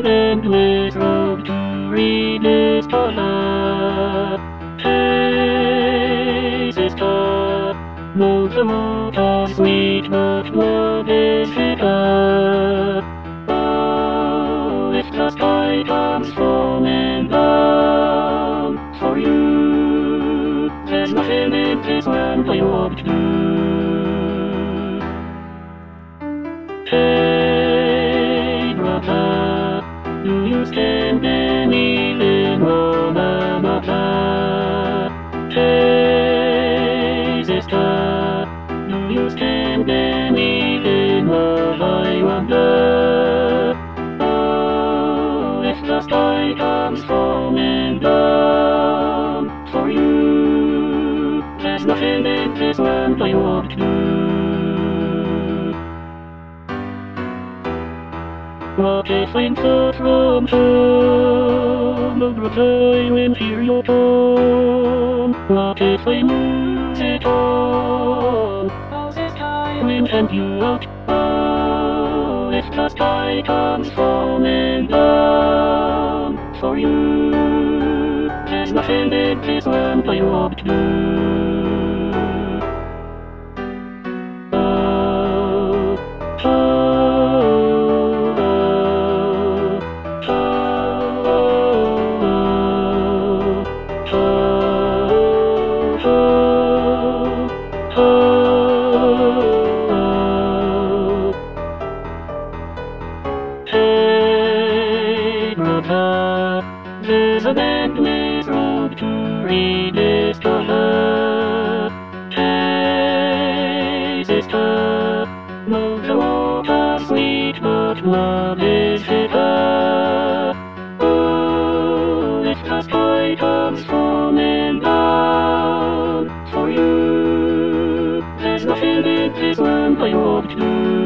an endless road to rediscover. Taste is tough, knows the root of sweet, but love is bitter. Oh, if the sky comes falling down for you, there's nothing in this world I won't do. Hey, brother, do you stand any little matter? Hey, sister, do you stand any little I wonder? Oh, if the sky comes falling down for you, there's nothing in this world I won't do. What if I'm far from home? Oh, brother, I will hear your tone. What if I lose it all? How's this time will send you out? Oh, if the sky comes falling down for you, there's nothing in this world I won't do. Hey, brother, there's an endless road to rediscover. Hey, sister, no the water's sweet, but love is bitter. Oh, if the sky comes falling down for you, there's nothing in this world I won't do.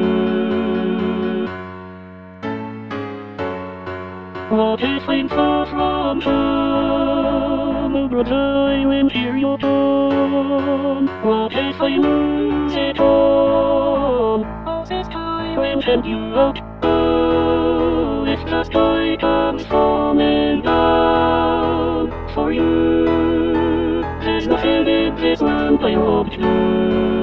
What if I'm far from home? Oh, brother, I will hear your tone. What if I lose it all? How's this time will send you out? Oh, if the sky comes falling down for you, there's nothing in this world I won't do.